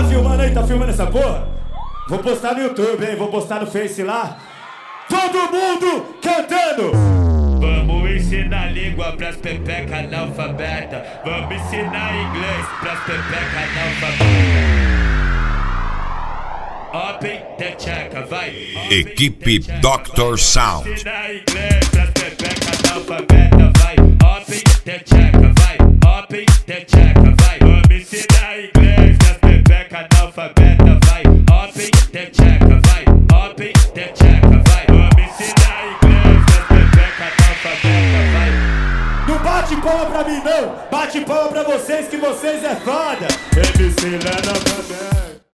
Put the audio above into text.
Tá filmando aí, tá filmando essa porra? Vou postar no YouTube, hein? Vou postar no Face lá. Todo mundo cantando! Vamos ensinar língua pras pepeca analfabeta. Vamos ensinar inglês pras pepeca analfabeta. Open the check, vai. Equipe Dr. Sound. Vamos ensinar inglês pras pepeca analfabeta, vai. Open the check, vai. Open the check, vai. Vamos ensinar inglês pras pepeca analfabeta, vai. Open the check, vai. Open the check, vai. Vamos ensinar inglês pras pepeca analfabeta, vai. Não bate palma pra mim não, bate palma pra vocês que vocês é foda. MC lá na favela.